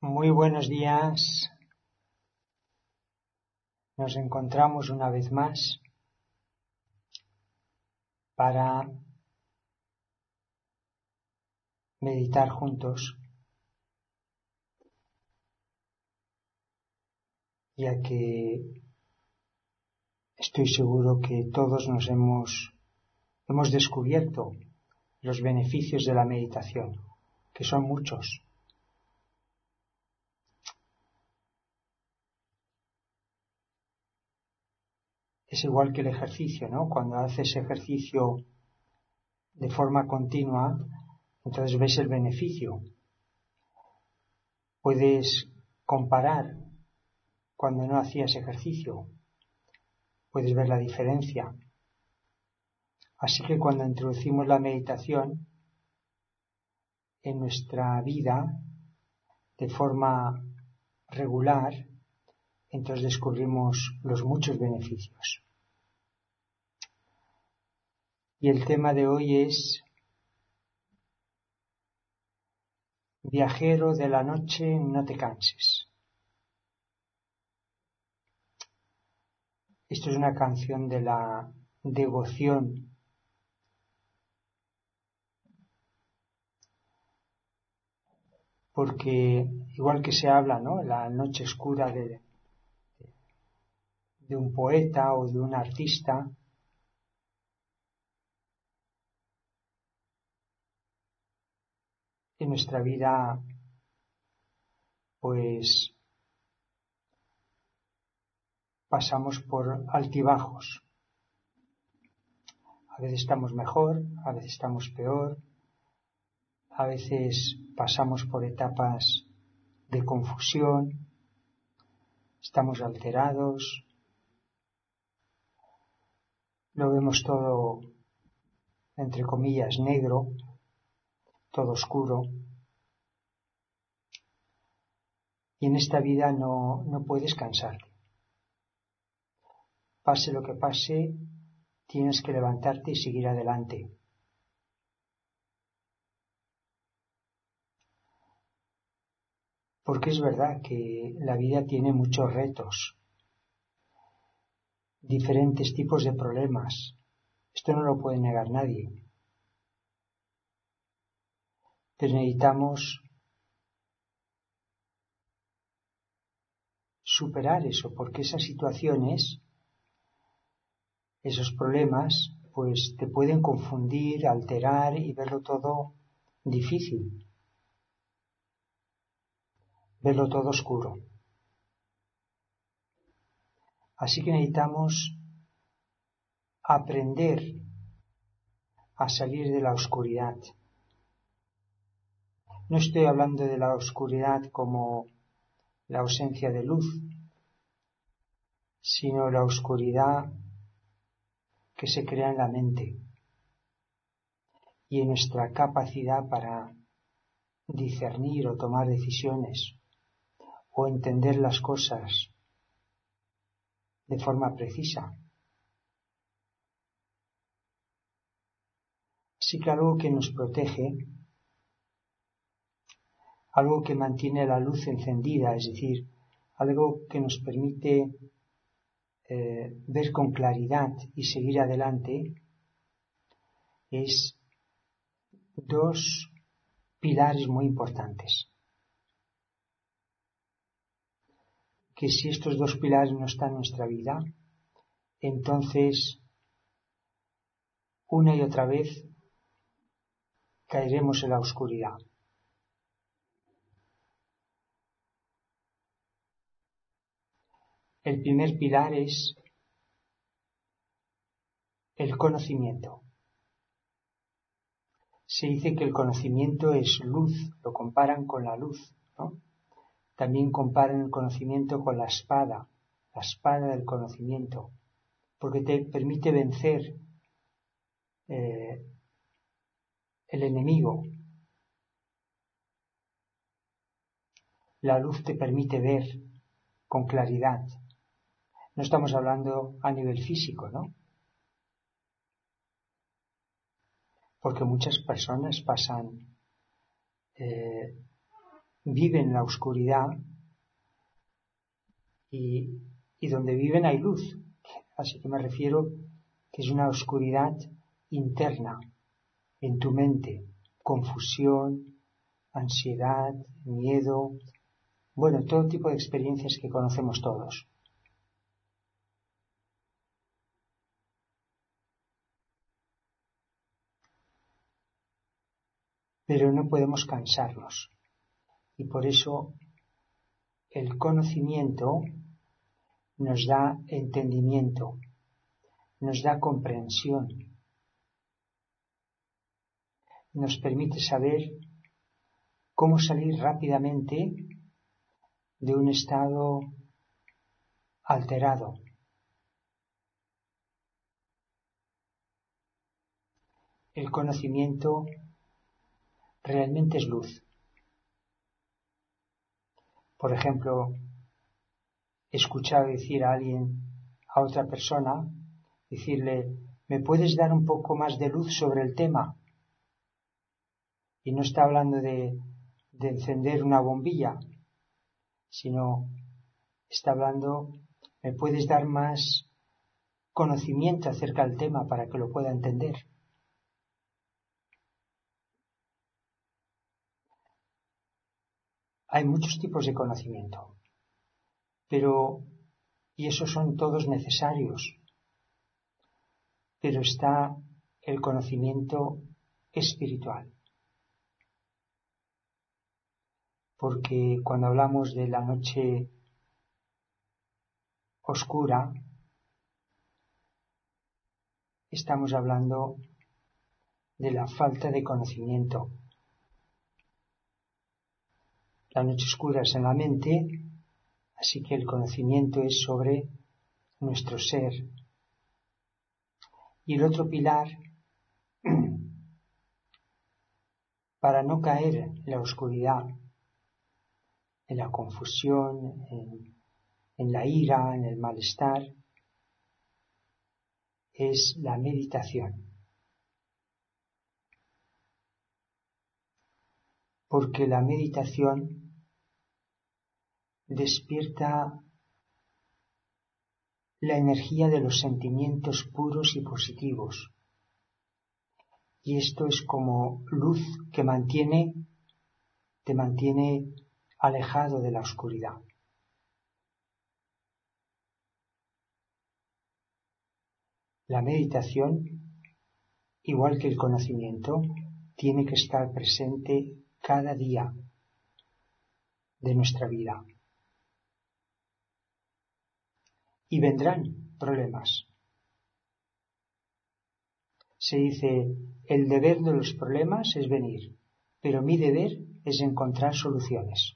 Muy buenos días. Nos encontramos una vez más para meditar juntos, ya que estoy seguro que todos hemos descubierto los beneficios de la meditación, que son muchos. Es igual que el ejercicio, ¿no? Cuando haces ejercicio de forma continua, entonces ves el beneficio. Puedes comparar cuando no hacías ejercicio, puedes ver la diferencia. Así que cuando introducimos la meditación en nuestra vida de forma regular, entonces descubrimos los muchos beneficios. Y el tema de hoy es viajero de la noche, no te canses. Esto es una canción de la devoción porque igual que se habla, ¿no?, la noche oscura de un poeta o de un artista, en nuestra vida pues pasamos por altibajos. A veces estamos mejor, a veces estamos peor, a veces pasamos por etapas de confusión, estamos alterados, lo vemos todo, entre comillas, negro, todo oscuro. Y en esta vida no puedes cansarte. Pase lo que pase, tienes que levantarte y seguir adelante. Porque es verdad que la vida tiene muchos retos, diferentes tipos de problemas. Esto no lo puede negar nadie. Pero necesitamos superar eso, porque esas situaciones, esos problemas, pues te pueden confundir, alterar y verlo todo difícil, verlo todo oscuro. Así que necesitamos aprender a salir de la oscuridad. No estoy hablando de la oscuridad como la ausencia de luz, sino la oscuridad que se crea en la mente y en nuestra capacidad para discernir o tomar decisiones o entender las cosas de forma precisa. Así que algo que nos protege, algo que mantiene la luz encendida, es decir, algo que nos permite ver con claridad y seguir adelante, es dos pilares muy importantes. Que si estos dos pilares no están en nuestra vida, entonces una y otra vez caeremos en la oscuridad. El primer pilar es el conocimiento. Se dice que el conocimiento es luz, lo comparan con la luz, ¿no? También comparan el conocimiento con la espada del conocimiento, porque te permite vencer el enemigo. La luz te permite ver con claridad. No estamos hablando a nivel físico, ¿no? Porque muchas personas pasan viven la oscuridad y donde viven hay luz. Así que me refiero que es una oscuridad interna en tu mente, confusión, ansiedad, miedo, bueno, todo tipo de experiencias que conocemos todos. Pero no podemos cansarnos y por eso el conocimiento nos da entendimiento, nos da comprensión, nos permite saber cómo salir rápidamente de un estado alterado. El conocimiento realmente es luz. Por ejemplo, escuchar decir a alguien, a otra persona, decirle, ¿me puedes dar un poco más de luz sobre el tema? Y no está hablando de encender una bombilla, sino está hablando, ¿me puedes dar más conocimiento acerca del tema para que lo pueda entender? Hay muchos tipos de conocimiento, y esos son todos necesarios, pero está el conocimiento espiritual. Porque cuando hablamos de la noche oscura, estamos hablando de la falta de conocimiento. La noche oscura es en la mente, así que el conocimiento es sobre nuestro ser. Y el otro pilar, para no caer en la oscuridad, en la confusión, en la ira, en el malestar, es la meditación. Porque la meditación despierta la energía de los sentimientos puros y positivos. Y esto es como luz que te mantiene alejado de la oscuridad. La meditación, igual que el conocimiento, tiene que estar presente cada día de nuestra vida. Y vendrán problemas. Se dice, el deber de los problemas es venir, pero mi deber es encontrar soluciones.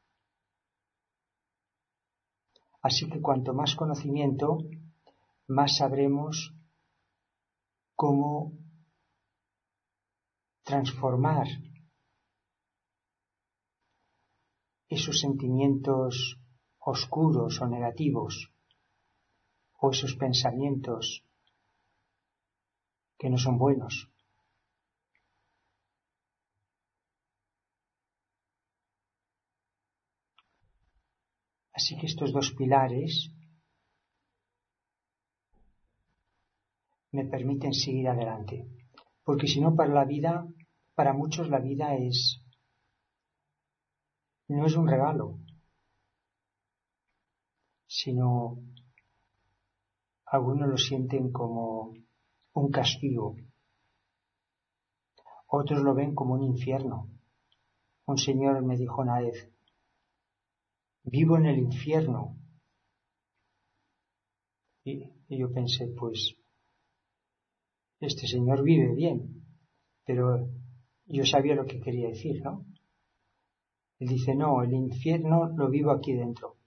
Así que cuanto más conocimiento, más sabremos cómo transformar esos sentimientos oscuros o negativos, o esos pensamientos que no son buenos. Así que estos dos pilares me permiten seguir adelante. Porque si no, para muchos la vida no es un regalo, sino algunos lo sienten como un castigo, otros lo ven como un infierno. Un señor me dijo una vez, vivo en el infierno. Y yo pensé, pues, este señor vive bien, pero yo sabía lo que quería decir, ¿no? Él dice, no, el infierno lo vivo aquí dentro.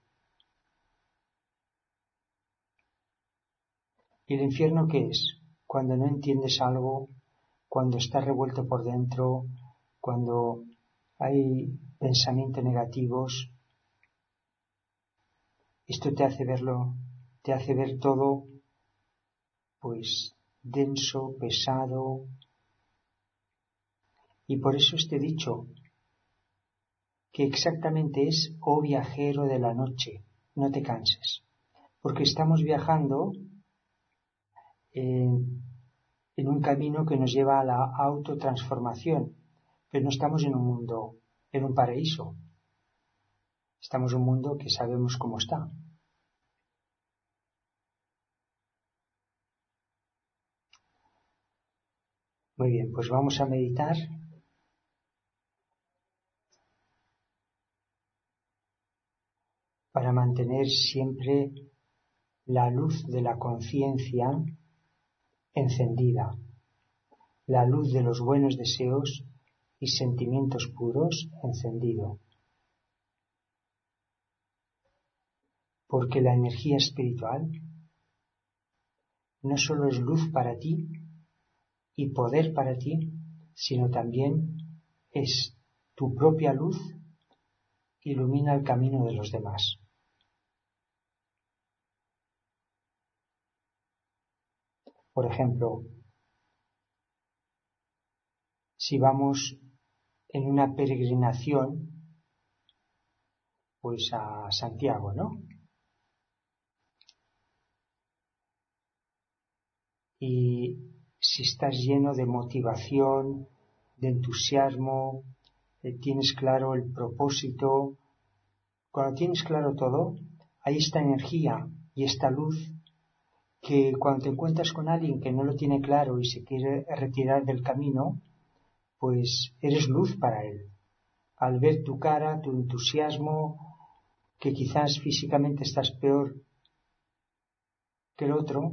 ¿Y el infierno qué es? Cuando no entiendes algo, cuando estás revuelto por dentro, cuando hay pensamientos negativos. Esto te hace ver todo, pues, denso, pesado. Y por eso este dicho, que exactamente es: oh viajero de la noche, no te canses, porque estamos viajando en un camino que nos lleva a la autotransformación, pero no estamos en un mundo, en un paraíso, estamos en un mundo que sabemos cómo está. Muy bien, pues vamos a meditar. Para mantener siempre la luz de la conciencia encendida, la luz de los buenos deseos y sentimientos puros encendido. Porque la energía espiritual no solo es luz para ti y poder para ti, sino también es tu propia luz, ilumina el camino de los demás. Por ejemplo, si vamos en una peregrinación, pues a Santiago, ¿no? Y si estás lleno de motivación, de entusiasmo, tienes claro el propósito, cuando tienes claro todo, hay esta energía y esta luz que cuando te encuentras con alguien que no lo tiene claro y se quiere retirar del camino, pues eres luz para él. Al ver tu cara, tu entusiasmo, que quizás físicamente estás peor que el otro,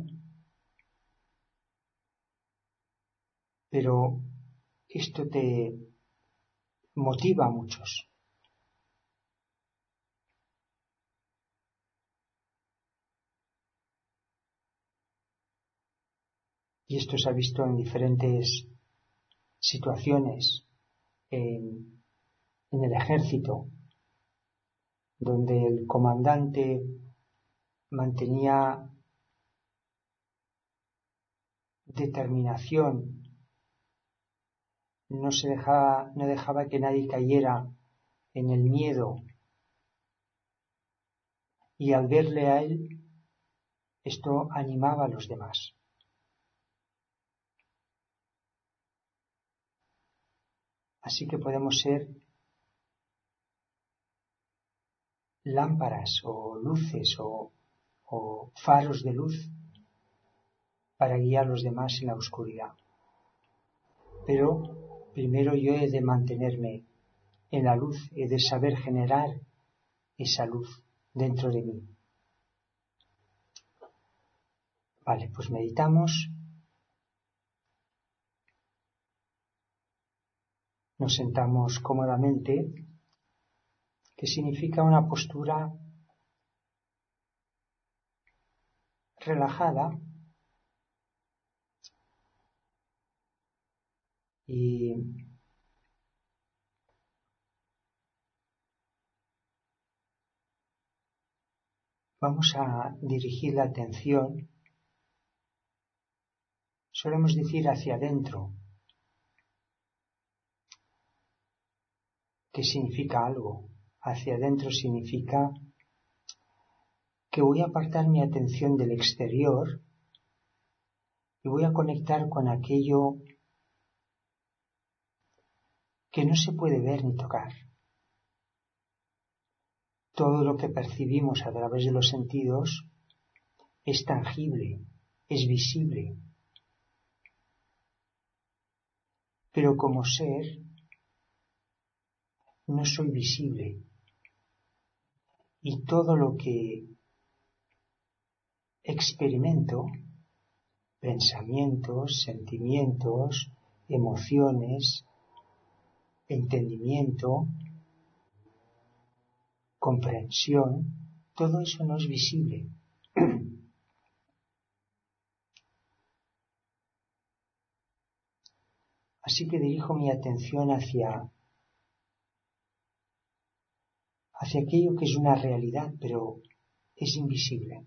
pero esto te motiva a muchos. Y esto se ha visto en diferentes situaciones, en el ejército, donde el comandante mantenía determinación, no dejaba que nadie cayera en el miedo, y al verle a él, esto animaba a los demás. Así que podemos ser lámparas o luces o faros de luz para guiar a los demás en la oscuridad. Pero primero yo he de mantenerme en la luz, he de saber generar esa luz dentro de mí. Vale, pues meditamos, nos sentamos cómodamente, que significa una postura relajada y vamos a dirigir la atención, solemos decir hacia adentro, que significa algo. Hacia adentro significa que voy a apartar mi atención del exterior y voy a conectar con aquello que no se puede ver ni tocar. Todo lo que percibimos a través de los sentidos es tangible, es visible. Pero como ser, no soy visible. Y todo lo que experimento, pensamientos, sentimientos, emociones, entendimiento, comprensión, todo eso no es visible. Así que dirijo mi atención hacia aquello que es una realidad, pero es invisible.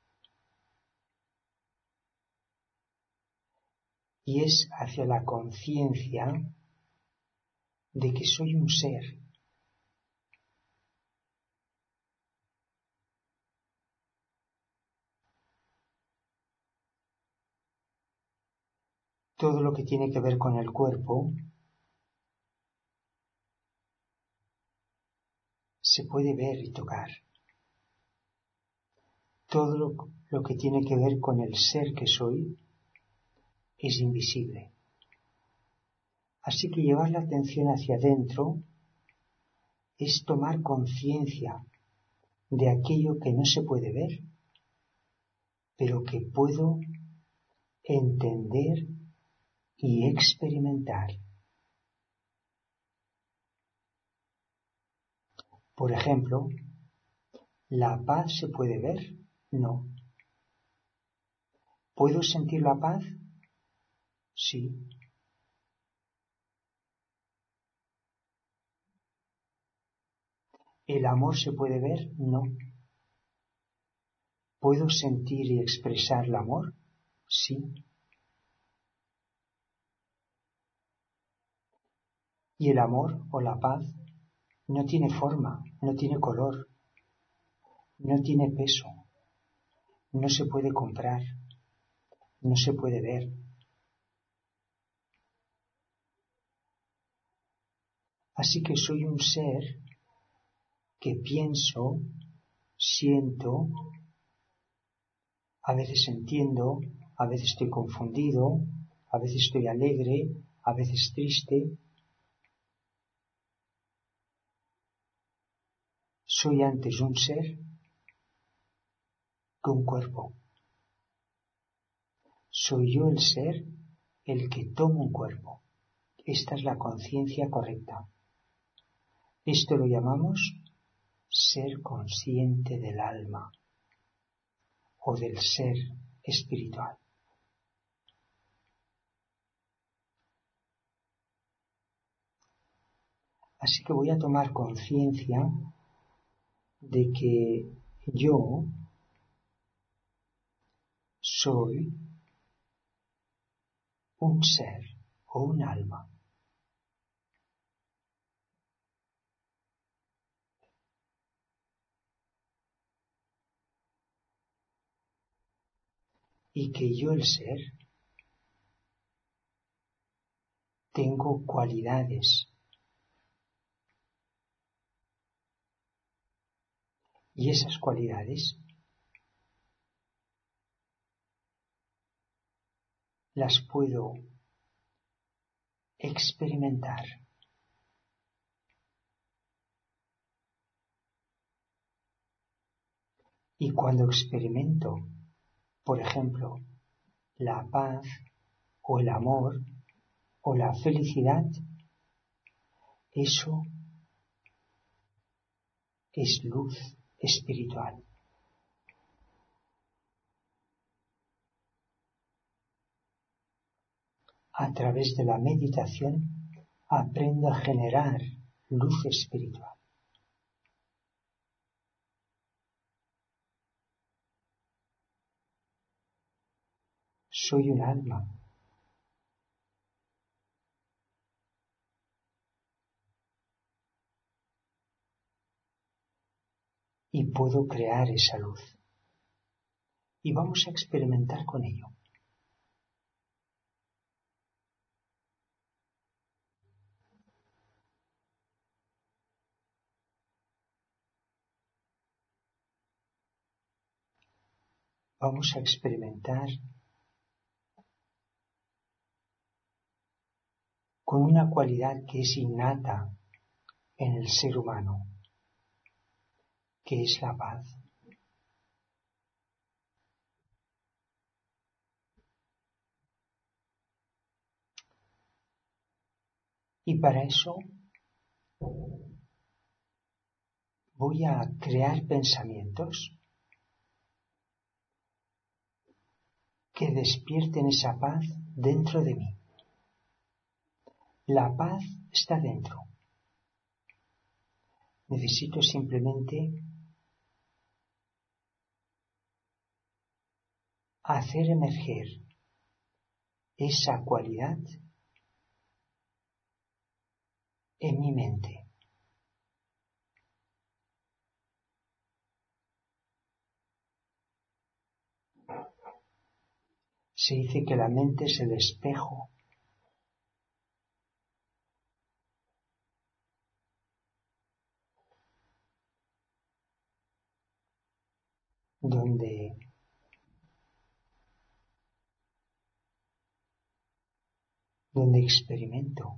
Y es hacia la conciencia de que soy un ser, todo lo que tiene que ver con el cuerpo se puede ver y tocar. Todo lo que tiene que ver con el ser que soy es invisible. Así que llevar la atención hacia adentro es tomar conciencia de aquello que no se puede ver, pero que puedo entender y experimentar. Por ejemplo, ¿la paz se puede ver? No. ¿Puedo sentir la paz? Sí. ¿El amor se puede ver? No. ¿Puedo sentir y expresar el amor? Sí. Y el amor o la paz no tiene forma, no tiene color, no tiene peso, no se puede comprar, no se puede ver. Así que soy un ser que pienso, siento, a veces entiendo, a veces estoy confundido, a veces estoy alegre, a veces triste. Soy antes un ser que un cuerpo. Soy yo el ser el que toma un cuerpo. Esta es la conciencia correcta. Esto lo llamamos ser consciente del alma o del ser espiritual. Así que voy a tomar conciencia de que yo soy un ser o un alma. Y que yo el ser tengo cualidades. Y esas cualidades las puedo experimentar. Y cuando experimento, por ejemplo, la paz o el amor o la felicidad, eso es luz espiritual. A través de la meditación aprendo a generar luz espiritual. Soy un alma. Y puedo crear esa luz. Y vamos a experimentar con ello. Vamos a experimentar con una cualidad que es innata en el ser humano, que es la paz. Y para eso voy a crear pensamientos que despierten esa paz dentro de mí. La paz está dentro. Necesito simplemente hacer emerger esa cualidad en mi mente. Se dice que la mente es el espejo donde experimento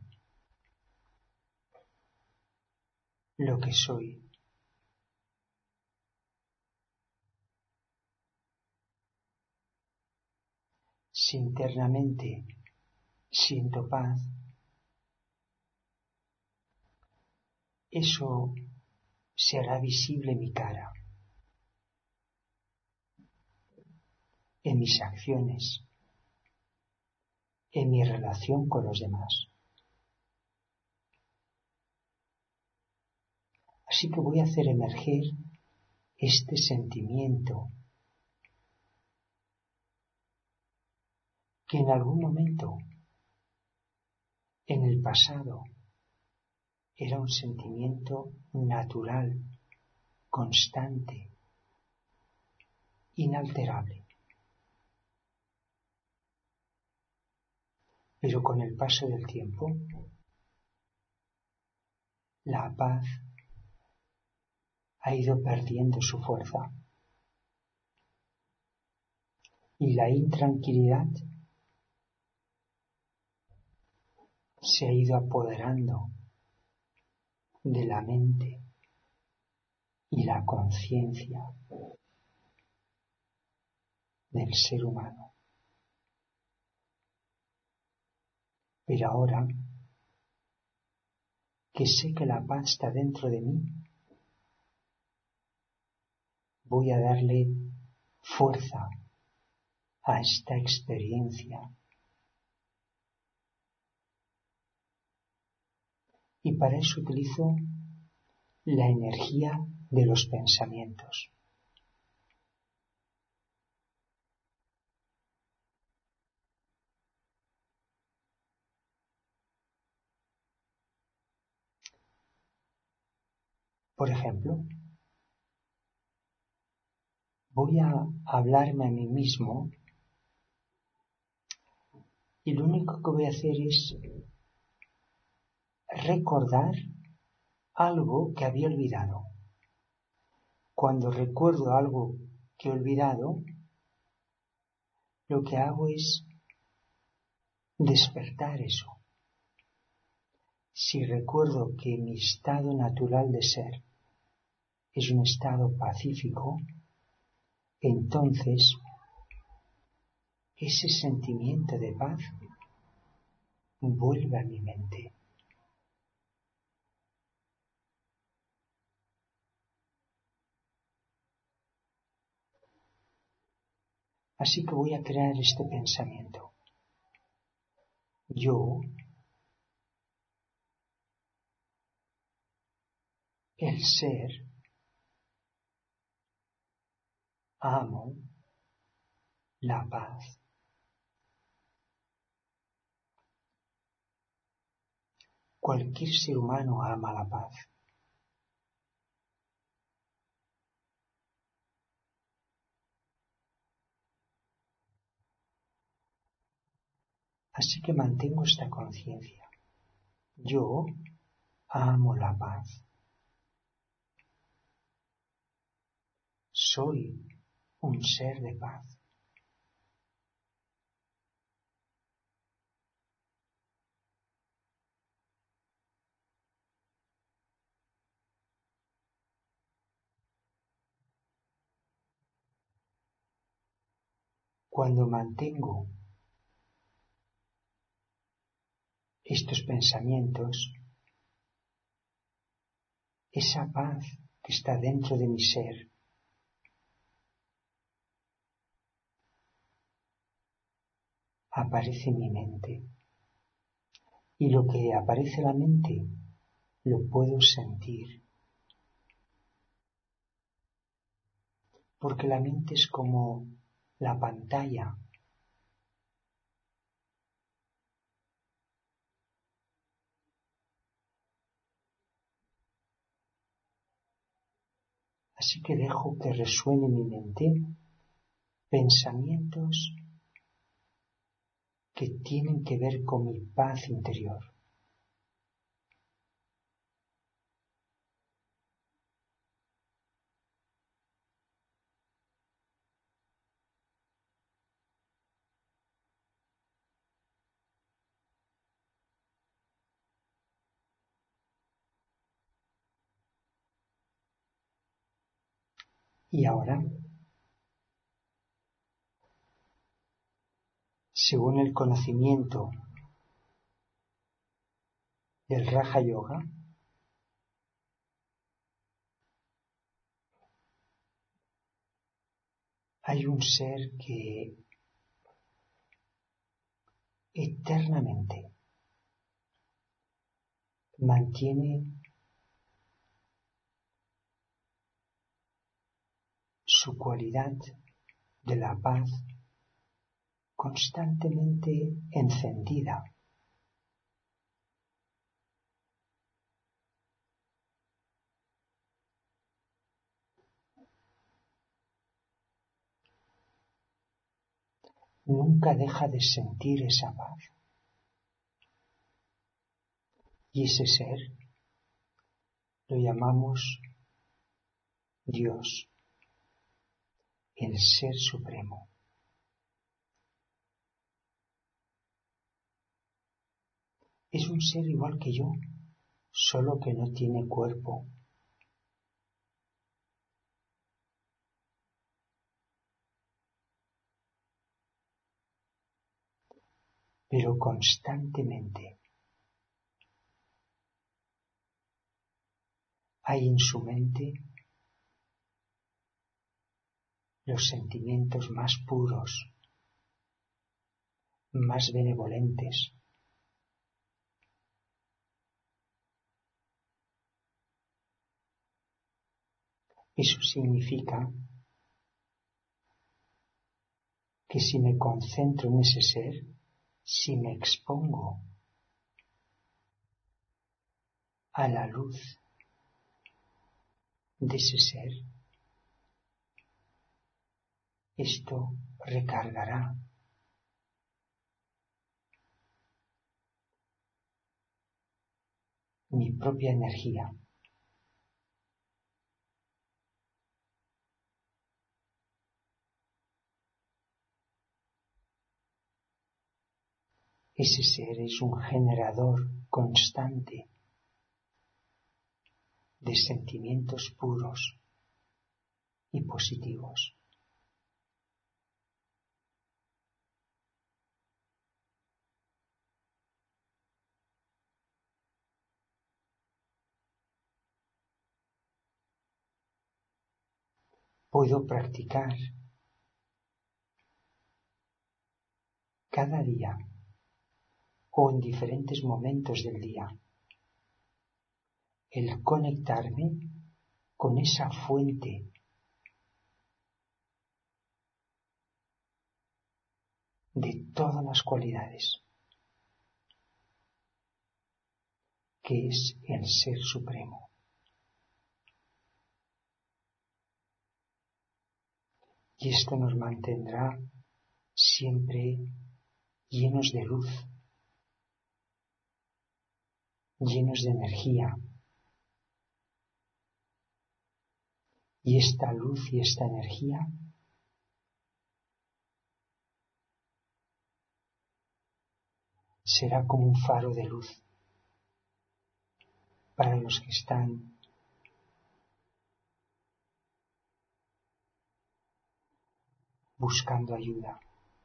lo que soy. Si internamente siento paz, eso se hará visible en mi cara, en mis acciones, en mi relación con los demás. Así que voy a hacer emerger este sentimiento que en algún momento, en el pasado, era un sentimiento natural, constante, inalterable. Pero con el paso del tiempo, la paz ha ido perdiendo su fuerza y la intranquilidad se ha ido apoderando de la mente y la conciencia del ser humano. Pero ahora que sé que la paz está dentro de mí, voy a darle fuerza a esta experiencia. Y para eso utilizo la energía de los pensamientos. Por ejemplo, voy a hablarme a mí mismo y lo único que voy a hacer es recordar algo que había olvidado. Cuando recuerdo algo que he olvidado, lo que hago es despertar eso. Si recuerdo que mi estado natural de ser es un estado pacífico, entonces ese sentimiento de paz vuelve a mi mente. Así que voy a crear este pensamiento. Yo, el ser, amo la paz. Cualquier ser humano ama la paz. Así que mantengo esta conciencia. Yo amo la paz. Soy un ser de paz. Cuando mantengo estos pensamientos, esa paz que está dentro de mi ser aparece en mi mente. Y lo que aparece en la mente lo puedo sentir. Porque la mente es como la pantalla. Así que dejo que resuene en mi mente pensamientos que tienen que ver con mi paz interior. Y ahora, según el conocimiento del Raja Yoga, hay un ser que eternamente mantiene su cualidad de la paz constantemente encendida. Nunca deja de sentir esa paz. Y ese ser lo llamamos Dios, el Ser Supremo. Es un ser igual que yo, solo que no tiene cuerpo. Pero constantemente hay en su mente los sentimientos más puros, más benevolentes. Eso significa que si me concentro en ese ser, si me expongo a la luz de ese ser, esto recargará mi propia energía. Ese ser es un generador constante de sentimientos puros y positivos. Puedo practicar cada día o en diferentes momentos del día el conectarme con esa fuente de todas las cualidades, que es el Ser Supremo. Y esto nos mantendrá siempre llenos de luz, llenos de energía. Y esta luz y esta energía será como un faro de luz para los que están buscando ayuda.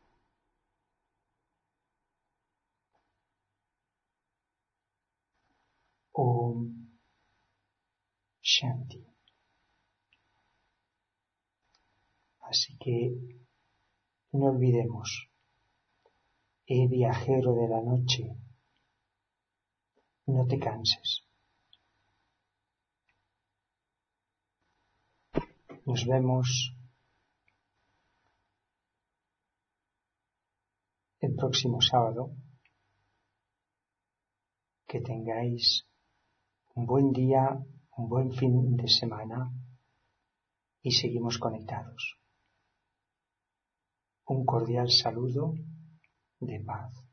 Om Shanti. Así que no olvidemos, viajero de la noche, no te canses. Nos vemos el próximo sábado. Que tengáis un buen día, un buen fin de semana y seguimos conectados. Un cordial saludo de paz.